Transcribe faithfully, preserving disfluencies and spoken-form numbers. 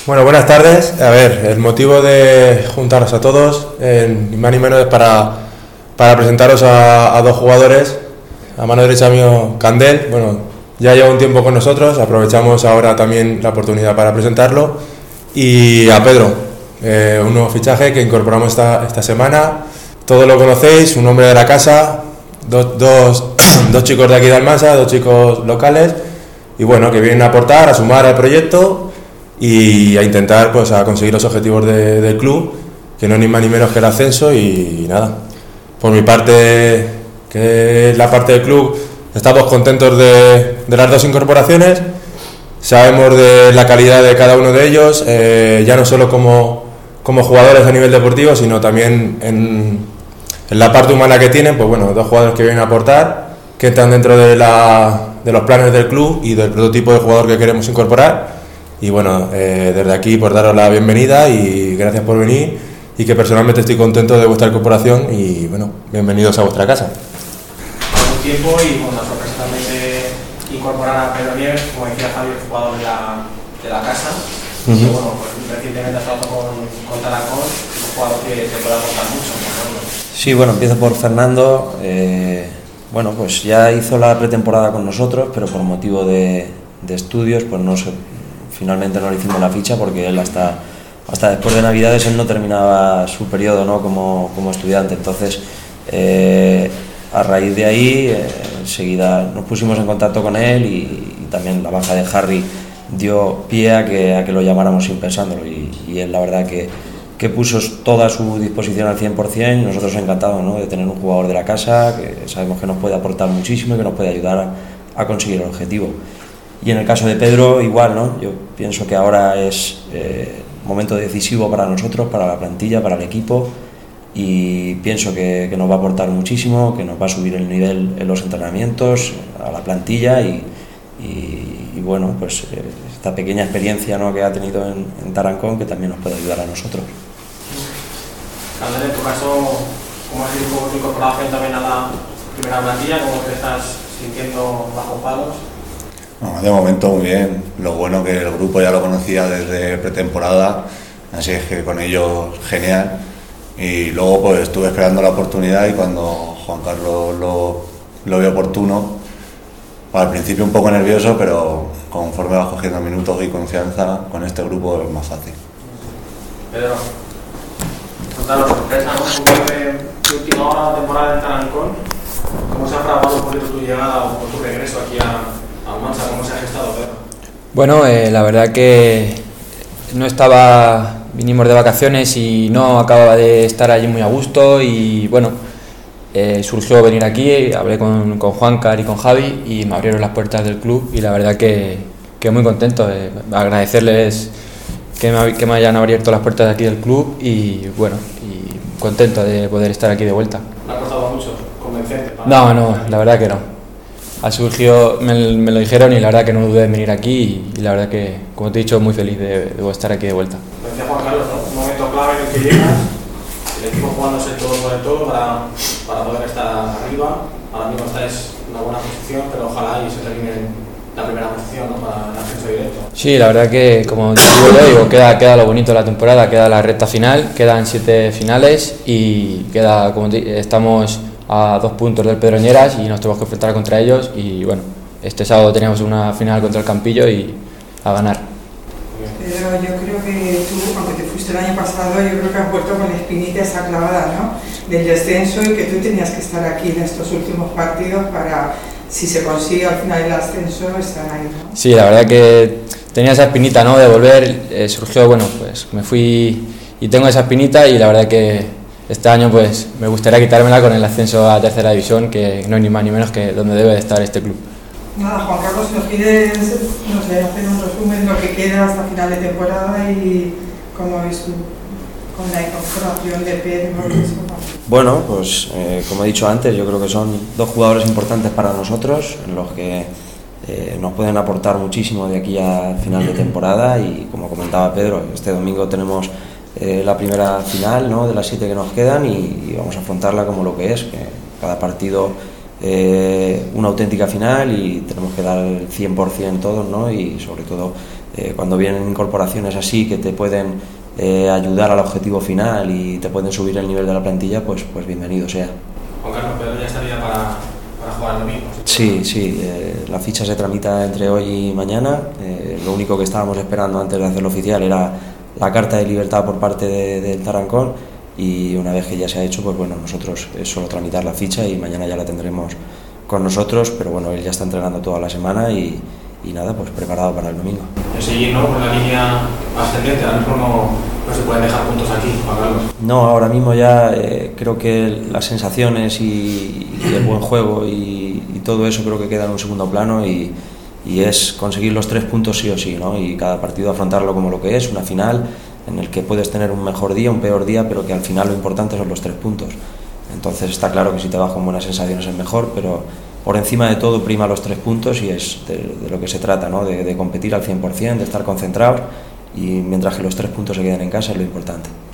Bueno, buenas tardes. A ver, el motivo de juntaros a todos, eh, ni más ni menos, es para, para presentaros a, a dos jugadores. A mano derecha mío, Candel. Bueno, ya lleva un tiempo con nosotros, aprovechamos ahora también la oportunidad para presentarlo. Y a Pedro, eh, un nuevo fichaje que incorporamos esta, esta semana. Todos lo conocéis, un hombre de la casa, dos, dos, dos chicos de aquí de Almansa, dos chicos locales, y bueno, que vienen a aportar, a sumar al proyecto y a intentar pues a conseguir los objetivos de, del club, que no es ni más ni menos que el ascenso. Y, y nada, por mi parte, que es la parte del club, estamos contentos de, de las dos incorporaciones. Sabemos de la calidad de cada uno de ellos, eh, ya no solo como, como jugadores a nivel deportivo, sino también en, en la parte humana que tienen. Pues bueno, dos jugadores que vienen a aportar, que están dentro de, la, de los planes del club y del prototipo de jugador que queremos incorporar. Y bueno, eh, desde aquí por daros la bienvenida y gracias por venir, y que personalmente estoy contento de vuestra incorporación y bueno, bienvenidos a vuestra casa. Un tiempo y con la sorpresa también de incorporar a Pedro Nieves, como decía Javier, jugador de la, de la casa. Uh-huh. Y bueno, pues recientemente has trabajado con, con Tarancón, un jugador que te puede aportar mucho, ¿no? Sí, bueno, empiezo por Fernando. Eh, bueno, pues ya hizo la pretemporada con nosotros, pero por motivo de, de estudios, pues no se... Finalmente no le hicimos la ficha porque él hasta, hasta después de Navidades él no terminaba su periodo, ¿no? como, como estudiante. Entonces, eh, a raíz de ahí, eh, enseguida nos pusimos en contacto con él y, y también la baja de Harry dio pie a que, a que lo llamáramos sin pensándolo. Y, y él la verdad que, que puso toda su disposición al cien por ciento. Nosotros encantados, ¿no? de tener un jugador de la casa que sabemos que nos puede aportar muchísimo y que nos puede ayudar a, a conseguir el objetivo. Y en el caso de Pedro, igual, ¿no? Yo pienso que ahora es eh, momento decisivo para nosotros, para la plantilla, para el equipo, y pienso que, que nos va a aportar muchísimo, que nos va a subir el nivel en los entrenamientos, a la plantilla y, y, y bueno, pues eh, esta pequeña experiencia, ¿no? que ha tenido en, en Tarancón, que también nos puede ayudar a nosotros. Candel, en tu caso, ¿cómo has sido tu incorporación también a la primera plantilla? ¿Cómo te estás sintiendo bajo palos? No, de momento muy bien, lo bueno que el grupo ya lo conocía desde pretemporada, así es que con ellos genial. Y luego pues estuve esperando la oportunidad y cuando Juan Carlos lo, lo vio oportuno, al principio un poco nervioso, pero conforme vas cogiendo minutos y confianza con este grupo es más fácil. Pedro, contanos sorpresa, ¿no? Un poco de, de última hora de temporada en Tarancón, ¿cómo se ha fraguado un poquito tu llegada o tu regreso aquí a Almansa? ¿Cómo se ha gestado, Pedro? Bueno, eh, la verdad que no estaba, vinimos de vacaciones y no acababa de estar allí muy a gusto y bueno, eh, surgió venir aquí, hablé con, con Juancar y con Javi y me abrieron las puertas del club y la verdad que, que muy contento, eh, agradecerles que me, que me hayan abierto las puertas de aquí del club y bueno, y contento de poder estar aquí de vuelta. ¿No ha costado mucho convencerte? No, no, la verdad que no. Ha surgido, me, me lo dijeron y la verdad que no dudé en venir aquí y, y la verdad que, como te he dicho, muy feliz de, de estar aquí de vuelta. Lo decía Juan Carlos, ¿no? Un momento clave en el que llegas, el equipo jugándose todo por el todo para, para poder estar arriba. Ahora mismo estáis en una buena posición, pero ojalá y se termine la primera posición, ¿no? Para el ascenso directo. Sí, la verdad que, como digo yo, digo, queda, queda lo bonito de la temporada, queda la recta final, quedan siete finales y queda, como te, estamos a dos puntos del Pedroñeras y nos tenemos que enfrentar contra ellos y bueno, este sábado teníamos una final contra el Campillo y a ganar. Pero yo creo que tú, aunque te fuiste el año pasado, yo creo que has vuelto con la espinita esa clavada, ¿no? Del descenso y que tú tenías que estar aquí en estos últimos partidos para, si se consigue al final el ascenso, estar ahí, ¿no? Sí, la verdad que tenía esa espinita, ¿no? De volver, eh, surgió, bueno, pues me fui y tengo esa espinita y la verdad que este año pues me gustaría quitármela con el ascenso a tercera división, que no es ni más ni menos que donde debe de estar este club. Nada, Juan Carlos, nos pides, no sé, hacer un resumen de lo que queda hasta final de temporada y cómo ves tú con la incorporación de Pedro. Bueno, pues eh, como he dicho antes, yo creo que son dos jugadores importantes para nosotros, en los que eh, nos pueden aportar muchísimo de aquí a final de temporada y como comentaba Pedro, este domingo tenemos Eh, la primera final, ¿no? de las siete que nos quedan y, y vamos a afrontarla como lo que es, que cada partido eh, una auténtica final y tenemos que dar el cien por ciento todos, ¿no? y sobre todo eh, cuando vienen incorporaciones así que te pueden eh, ayudar al objetivo final y te pueden subir el nivel de la plantilla, pues, pues bienvenido sea. Juan Carlos, Pedro ya estaría para, para jugar el domingo. Sí, sí, eh, la ficha se tramita entre hoy y mañana. Eh, lo único que estábamos esperando antes de hacerlo oficial era la carta de libertad por parte de, del Tarancón, y una vez que ya se ha hecho, pues bueno, nosotros es solo tramitar la ficha y mañana ya la tendremos con nosotros, pero bueno, él ya está entrenando toda la semana y, y nada, pues preparado para el domingo. El seguir, ¿no?, por la línea ascendente, ahora mismo no, no se pueden dejar puntos aquí, Juan Carlos. No, ahora mismo ya eh, creo que las sensaciones y, y el buen juego y, y todo eso creo que queda en un segundo plano, y, y es conseguir los tres puntos sí o sí, ¿no? Y cada partido afrontarlo como lo que es, una final en el que puedes tener un mejor día, un peor día, pero que al final lo importante son los tres puntos. Entonces está claro que si te vas con buenas sensaciones es mejor, pero por encima de todo prima los tres puntos y es de, de lo que se trata, ¿no? De, de competir al cien por ciento, de estar concentrados, y mientras que los tres puntos se queden en casa es lo importante.